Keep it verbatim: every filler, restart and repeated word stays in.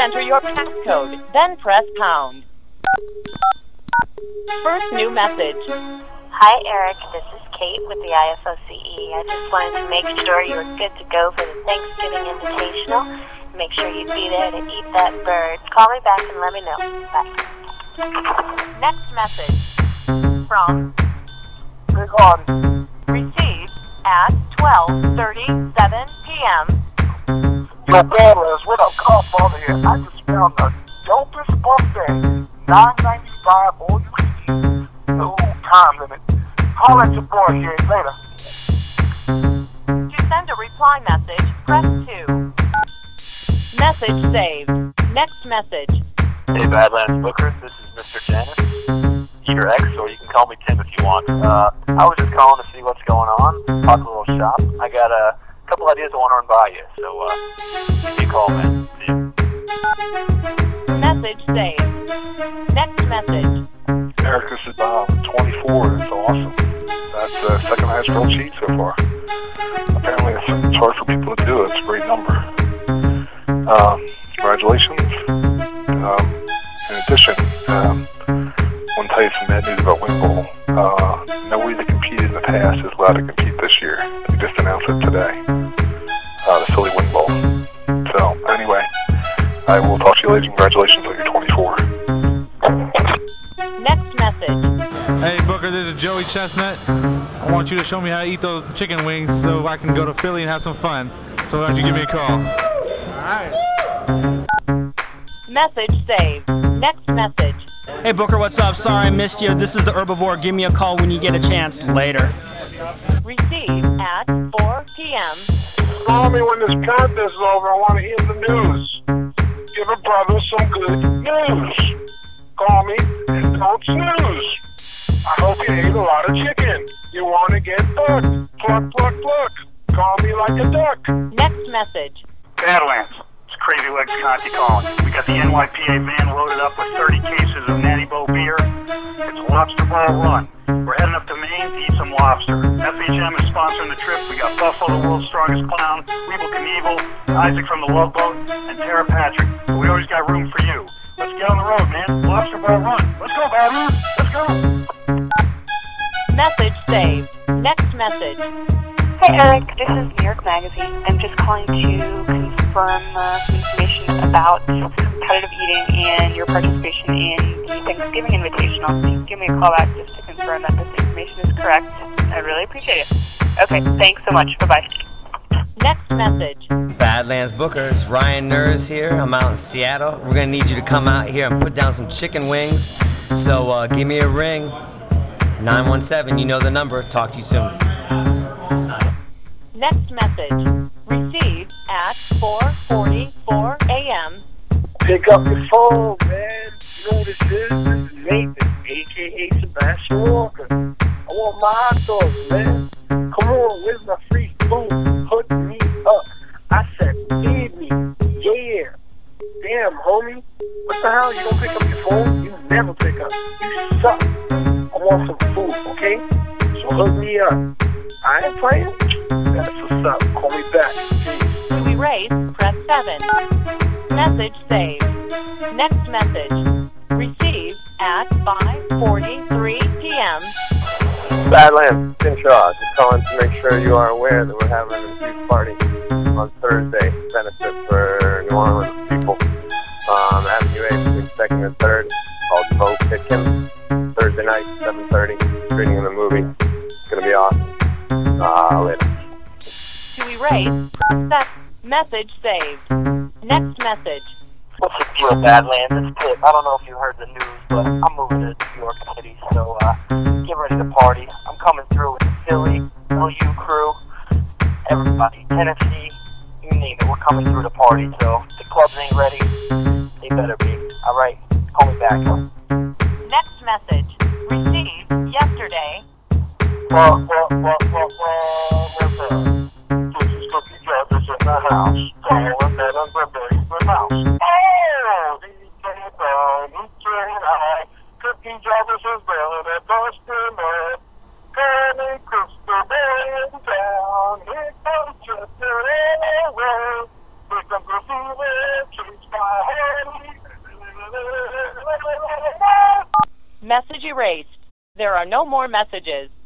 enter your passcode, then press pound. First new message. Hi, Eric. This is Kate with the I F O C E. I just wanted to make sure you were good to go for the Thanksgiving Invitational. Make sure you'd be there to eat that bird. Call me back and let me know. Bye. Next message. From Big on. received at twelve thirty-seven p.m. Yo, Badlands, what up? Call Father here. I just found the dopest buffet. nine ninety-five all you can eat. No time limit. Holler at your boy here later. To send a reply message, press two. Message saved. Next message. Hey, Badlands Bookers, this is Mister Janice, Eater X, or you can call me Tim if you want. Uh, I was just calling to see what's going on, talk a little shop. I got a couple ideas I want to run by you, so uh, give me a call, man. See you. Message saved. Next message. Eric, this is Bob, twenty-four. That's awesome. That's the uh, second highest roll sheet so far. Apparently, it's, it's hard for people to do it. It's a great number. Um, congratulations. Um, in addition, um, I want to tell you some bad news about Wing Bowl. Uh, nobody that competed in the past is allowed to compete this year. They just announced it today. Uh, the Philly Wing Bowl. So, anyway, I will talk to you later. Congratulations on your twenty-four. Next message. Hey Booker, this is Joey Chestnut. I want you to show me how to eat those chicken wings so I can go to Philly and have some fun. So why don't you give me a call? Alright. Message saved. Next message. Hey Booker, what's up? Sorry I missed you. This is the Herbivore. Give me a call when you get a chance. Later. Received at four p.m. Call me when this contest is over. I want to hear the news. Give a brother some good news. Call me and don't snooze. I hope you ate a lot of chicken. You want to get ducked. Pluck, pluck, pluck. Call me like a duck. Next message. Badlands. It's Crazy Legs Conti calling. We got the N Y P A van loaded up with thirty cases of Natty Bo beer. It's Lobster Ball Run. We're heading up to Maine to eat some lobster. F H M is sponsoring the trip. We got Buffalo, the world's strongest clown, Weeble Knievel, Isaac from the Love Boat, and Tara Patrick. But we always got room for you. Let's get on the road, man. Lobster Ball Run. Let's go, Badlands. Let's go. Message saved. Next message. Hey, Eric. This is New York Magazine. I'm just calling to confirm uh, some information about competitive eating and your participation in the Thanksgiving Invitational. Give me a call back just to confirm that this information is correct. I really appreciate it. Okay, thanks so much. Bye-bye. Next message. Badlands Bookers, Ryan Nurs here. I'm out in Seattle. We're going to need you to come out here and put down some chicken wings. So uh, give me a ring. nine one seven, you know the number. Talk to you soon. Next message. Received at four forty-four a.m. Pick up your phone, man. You know what this is? This is Nathan, a k a. Sebastian Walker. I want my hot dogs, man. Come on, where's my free food? Hook me up. I said, feed me. Yeah. Damn, homie. What the hell? You don't pick up your phone? You never pick up. You suck. I want some food, okay? So hook me up. I ain't playing. That's what's up. Call me back. Peace. To erase, press seven. Message saved. Next message. Received at five forty-three p.m. Badlands, Tim Shaw, just calling to make sure you are aware that we're having a huge party on Thursday, benefit for New Orleans people. Um, Avenue A between second and third, called Bo Pitkin. Thursday night, seven thirty, screening of the movie. It's gonna be awesome. Uh, later. To erase, press message saved. Next message. What's the deal, Badlands? It's Pip. I don't know if you heard the news, but I'm moving to New York City, so uh, get ready to party. I'm coming through with the Philly, L U crew, everybody, Tennessee, you name it. We're coming through the party, so if the clubs ain't ready, they better be. All right, call me back. Next message. Received yesterday. Well, well, well, well, well, what's up? This is Cookie Jarvis at my house. Calling that I'm preparing for mouse. Oh, D J Brown, D J I, Cookie Jarvis is down at Boston Mud. Connie Crystal Band down, here comes Chester Airway. Here comes the fever, chase my head. Message erased. There are no more messages.